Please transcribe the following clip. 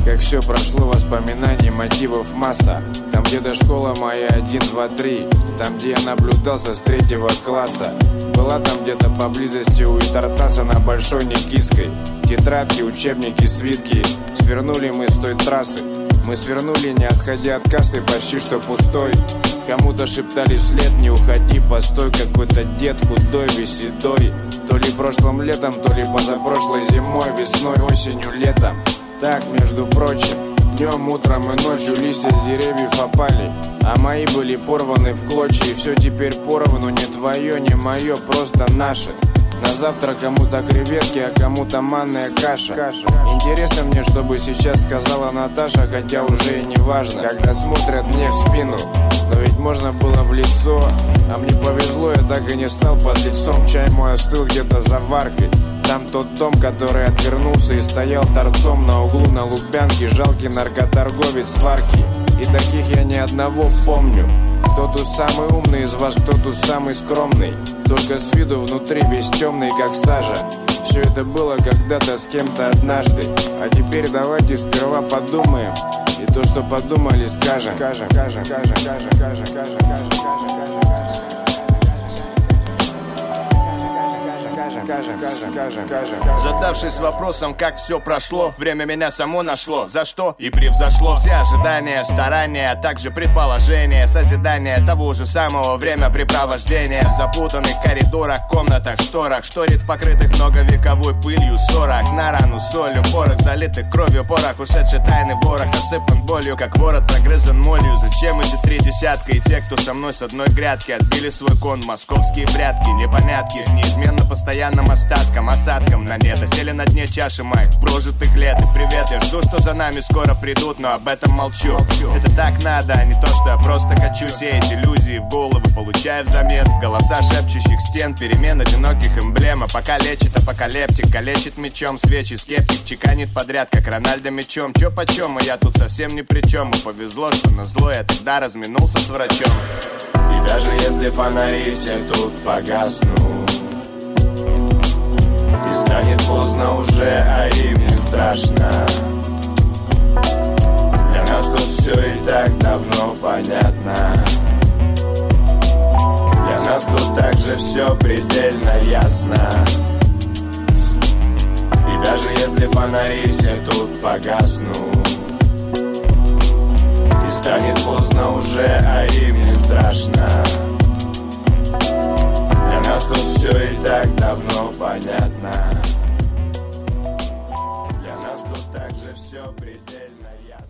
Как все прошло, воспоминаний, мотивов масса. Там где-то школа моя 1, 2, 3. Там, где я наблюдался с 3 класса. Была там где-то поблизости у Итартаса на Большой Никитской. Тетрадки, учебники, свитки. Свернули мы с той трассы. Мы свернули, не отходя от кассы, почти что пустой. Кому-то шептали след, не уходи, постой. Какой-то дед худой, весь седой. То ли прошлым летом, то ли позапрошлой зимой. Весной, осенью, летом. Так, между прочим, днем, утром и ночью листья с деревьев опали, а мои были порваны в клочья. И все теперь поровну, не твое, не мое, просто наше. На завтра кому-то креветки, а кому-то манная каша. Интересно мне, что бы сейчас сказала Наташа, хотя уже и не важно, когда смотрят мне в спину. Но ведь можно было в лицо, а мне повезло, я так и не стал под лицом. Чай мой остыл где-то за варкой. Там тот дом, который отвернулся и стоял торцом на углу на Лубянке. Жалкий наркоторговец сварки. И таких я ни одного помню. Кто тут самый умный из вас, кто тут самый скромный? Только с виду внутри весь темный, как сажа. Все это было когда-то с кем-то однажды. А теперь давайте сперва подумаем. И то, что подумали, скажем. Задавшись вопросом, как все прошло, время меня само нашло. За что и превзошло все ожидания, старания, а также предположения, созидания того же самого времяпрепровождения. В запутанных коридорах, комнатах, шторах, шторит в покрытых многовековой пылью ссорах. На рану солью, порох залитых кровью, порох ушедший тайный ворох, осыпан болью, как ворот прогрызан молью. Зачем эти 3 десятка и те, кто со мной с одной грядки отбили свой кон, московские прятки, непонятки с неизменно постоянным остатком, осадком на нет. Сели на дне чаши моих прожитых лет. И привет, я жду, что за нами скоро придут, но об этом молчу. Это так надо, а не то, что я просто хочу сеять иллюзии в головы, получая взамен голоса шепчущих стен, перемен одиноких эмблем. А пока лечит апокалиптик, калечит мечом свечи, скептик чеканит подряд, как Рональдо мечом. Чё почем, а я тут совсем ни при чем. И повезло, что назло я тогда разминулся с врачом. И даже если фонари все тут погаснут, и станет поздно уже, а им не страшно. Для нас тут все и так давно понятно. Для нас тут также все предельно ясно. И даже если фонари все тут погаснут, и станет поздно уже, а им не страшно. Для нас тут все и так давно понятно. Для нас тут также все предельно ясно.